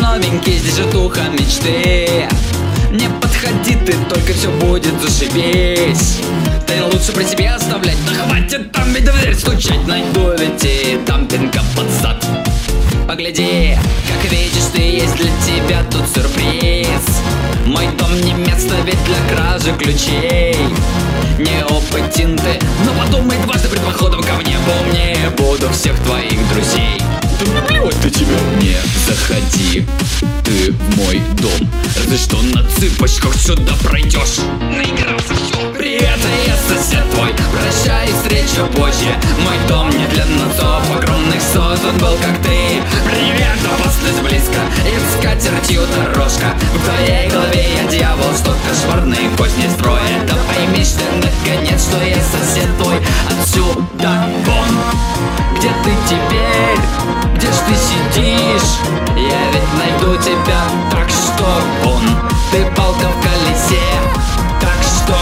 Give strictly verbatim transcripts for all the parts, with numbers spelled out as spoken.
новенький, здесь житуха мечты. Не подходи ты, только все будет зашибись. Ты лучше при себе оставлять, да хватит там ведь в дверь стучать. Найду ведь и дам пинка под зад. Погляди, как видишь, ты есть для тебя тут сюрприз. Мой дом не место ведь для кражи ключей. Неопытен ты, но подумай дважды пред походом ко мне. Поумнее буду всех твоих друзей. Да наплевать на тебя. Не заходи ты в мой дом, разве что на цыпочках сюда пройдешь. Наигрался, все. Привет, я сосед твой, прощай, встреча позже. Мой дом не для носов огромных создан был, как ты. Привет, опасность близко, и с скатертью дорожка. В твоей голове я дьявол, что кошмарные козни строит. Да поймишь ты наконец, что я сосед твой. Отсюда вон. Где ты теперь? Где ж ты сидишь? Я ведь найду тебя, так что вон. Ты палка в колесе, так что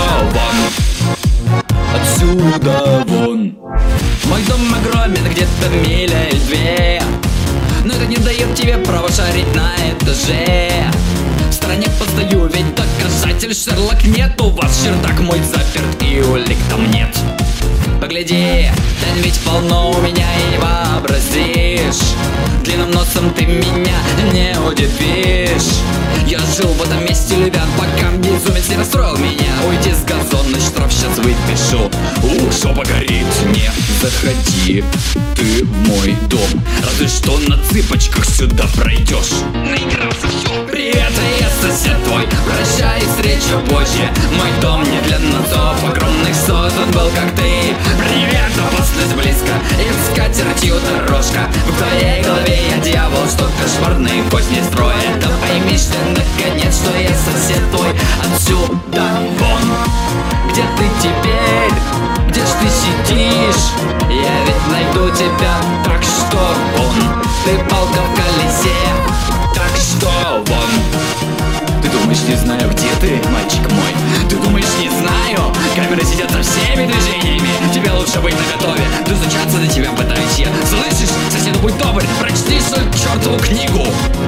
вон. Отсюда вон. Мой дом огромен, где-то миля или две, но это не дает тебе права шарить на этаже. В стороне постою, ведь доказатель Шерлок нет. У вас чердак мой заперт и улик там нет. Погляди, там ведь полно у меня и вообразишь. Длинным носом ты меня не удивишь. Я жил в этом месте, ребят, пока безумец не расстроил меня. Уйди с газона, штраф сейчас выпишу. Ух, жопа горит, не заходи ты в мой дом, разве что на цыпочках сюда пройдешь. Наигрался, все. Привет, я сосед твой, прощай, встреча позже. Мой дом не для носов огромных создан был, как ты. Привет, опасность близко, и с скатертью дорожка. В твоей голове я дьявол, что кошмарные козни строит. Да поймишь ты наконец, что я сосед твой. Отсюда вон. Где ты теперь? Где ж ты сидишь? Я ведь найду тебя, так что вон. Ты палка в колесе, так что вон. Ты думаешь, не знаю, где ты, мальчик мой? Ты думаешь, не знаю? Камеры сидят за всеми движениями. Тебе лучше быть наготове. Достучаться до тебя пытаюсь я. Слышишь, соседу будь добр, прочти свою чертову книгу.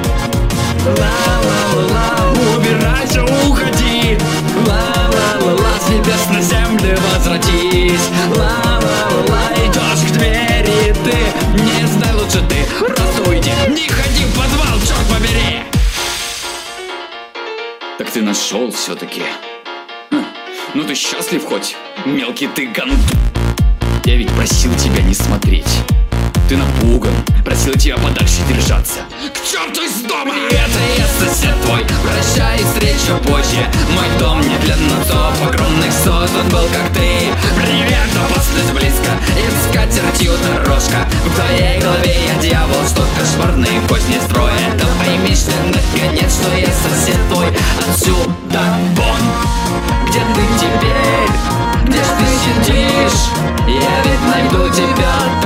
Ла-ла-ла-ла, убирайся, уходи. Ла-ла-ла-ла, с небес на землю возвратись. Ла-ла-ла-ла, идешь к двери ты. Не знай, лучше ты просто уйди. Не ходи в подвал, черт побери. Так ты нашел все-таки. Хм. Ну ты счастлив хоть, мелкий ты ганд. Я ведь просил тебя не смотреть. Ты напуган, просил тебя подальше держаться. К черту из дома! Привет, я сосед твой, прощай, встреча позже. Мой дом не для носов огромных создан был, как ты. Привет, опасность близко, и с скатертью дорожка. В твоей голове я дьявол, что кошмарные козни строит. Да поймишь ты наконец, что я сосед твой. Отсюда вон. Где ты теперь? Где ж ты сидишь? Я ведь найду тебя.